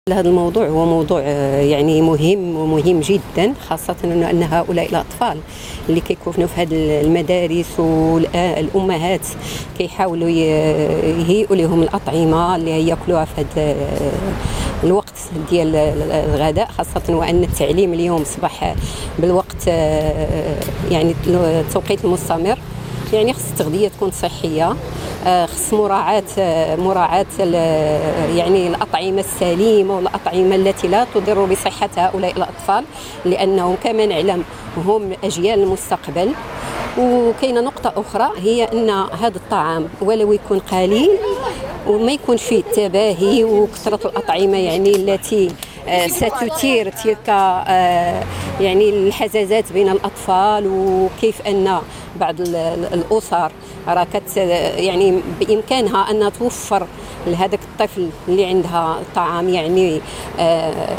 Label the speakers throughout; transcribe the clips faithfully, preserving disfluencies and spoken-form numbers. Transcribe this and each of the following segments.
Speaker 1: هذا الموضوع هو موضوع يعني مهم ومهم جدا، خاصة أن هؤلاء الأطفال اللي كيكونوا في هذه المدارس والأمهات كيحاولوا يهيئوا لهم الأطعمة اللي يأكلوها في هذا الوقت ديال الغداء، خاصة وأن التعليم اليوم أصبح بالوقت يعني التوقيت المستمر، يعني خص التغذية تكون صحية، خص مراعاة مراعاة يعني الأطعمة السليمة والأطعمة التي لا تضر بصحة هؤلاء الأطفال، لأنهم كما نعلم هم أجيال المستقبل. وكاينة نقطة أخرى هي أن هذا الطعام ولو يكون قليل وما يكون فيه التباهي وكثرة الأطعمة يعني التي ستثير تلك يعني الحزازات بين الأطفال، وكيف أن بعض الأسر راه كت يعني بإمكانها أن توفر لهذاك الطفل اللي عندها طعام يعني آه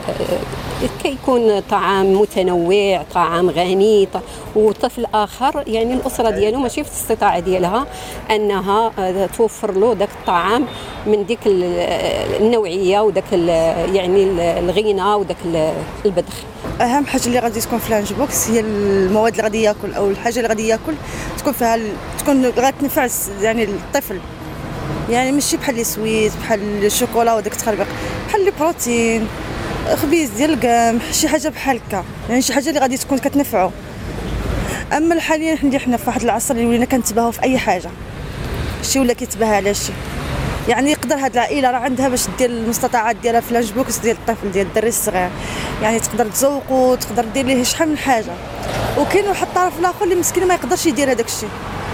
Speaker 1: كيكون طعام متنوع، طعام غني، وطفل آخر يعني الأسرة ديالو ماشي في الاستطاعة ديالها أنها توفر له ذاك الطعام من ديك النوعية وذاك يعني الغنى وذاك البذخ.
Speaker 2: اهم حاجه اللي غادي تكون في اللانش بوكس هي المواد اللي غادي ياكل او الحاجه اللي غادي ياكل تكون فيها تكون غتنفع يعني الطفل، يعني ماشي بحال لي سويت بحال الشوكولا وداك التخربيق، بحال لي بروتين، خبيز ديال القمح، شي حاجه بحال هكا، يعني شي حاجه اللي غادي تكون كتنفعو. اما حاليا اللي حنا في واحد العصر اللي ولينا كنتباهوا في اي حاجه، شي ولا كيتباهى على شي، يعني يقدر هاد العائله راه عندها باش دير المستطاعات ديالها في اللانش بوكس ديال الطفل ديال الدري الصغير، يعني تقدر تزوقو، تقدر دير ليه شحال من حاجه. وكاين واحد الطرف الاخر اللي مسكين ما يقدرش يدير هذاك الشيء،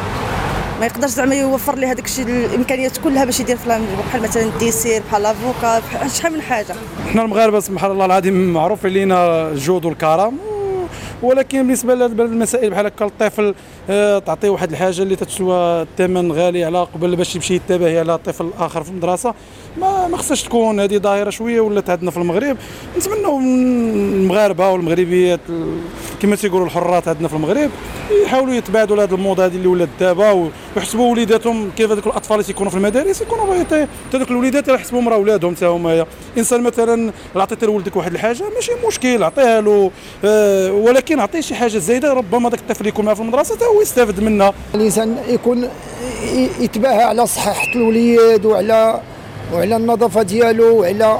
Speaker 2: ما يقدرش زعما يوفر ليه هذاك الشيء الامكانيات كلها باش يدير في اللانش بوكس، بحال مثلا الديسير، بحال لافوكا، شحال من حاجه.
Speaker 3: حنا المغاربه سبحان الله العظيم معروف علينا الجود والكرم، ولكن بالنسبه للمسائل بحال هكا الطفل تعطيه واحد الحاجه اللي تتسوى الثمن غالي على قبل باش يمشي يتباهي على طفل اخر في المدرسه، ما ما خصهاش تكون هذه ظاهره شويه ولات عندنا في المغرب. نتمنوا المغاربه والمغربيات كما تيقولوا الحرات عندنا في المغرب يحاولوا يتباعدوا لهذا الموضه هذه اللي ولات دابا، ويحسبوا وليداتهم كيف هذوك الاطفال اللي تيكونوا في المدارس يكونوا حتى هذوك الوليدات يحسبوهم راه اولادهم حتى هما. انسان مثلا عطيتي لولدك واحد الحاجه ماشي مشكل عطيها له، أه ولكن عطيه شي حاجه زايده ربما ذاك الطفل يكون معاه في المدرسه حتى هو يستافد منها.
Speaker 4: الانسان يكون يتباهى على صحه الوليد وعلى وعلى النظافه ديالو وعلى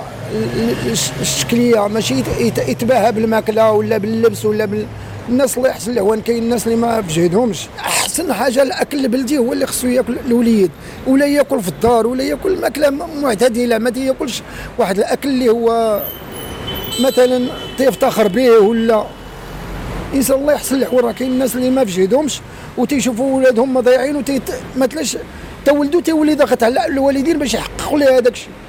Speaker 4: الشكليه، ماشي يتباهى بالماكله ولا باللبس ولا بال الناس الله يحسن العوان. كاين الناس اللي ما بجهدهمش، احسن حاجه الاكل البلدي هو اللي خصو ياكل الوليد، ولا ياكل في الدار ولا ياكل ماكله معتدله، ما ياكلش واحد الاكل اللي هو مثلا تيفتخر به ولا انسان الله يحسن العوان. راه كاين الناس اللي ما بجهدهمش وتيشوفوا ولادهم ضايعين وتي مثلاش تولدوا تولي ضغط على الوالدين باش يحققوا لها هذاك الشيء.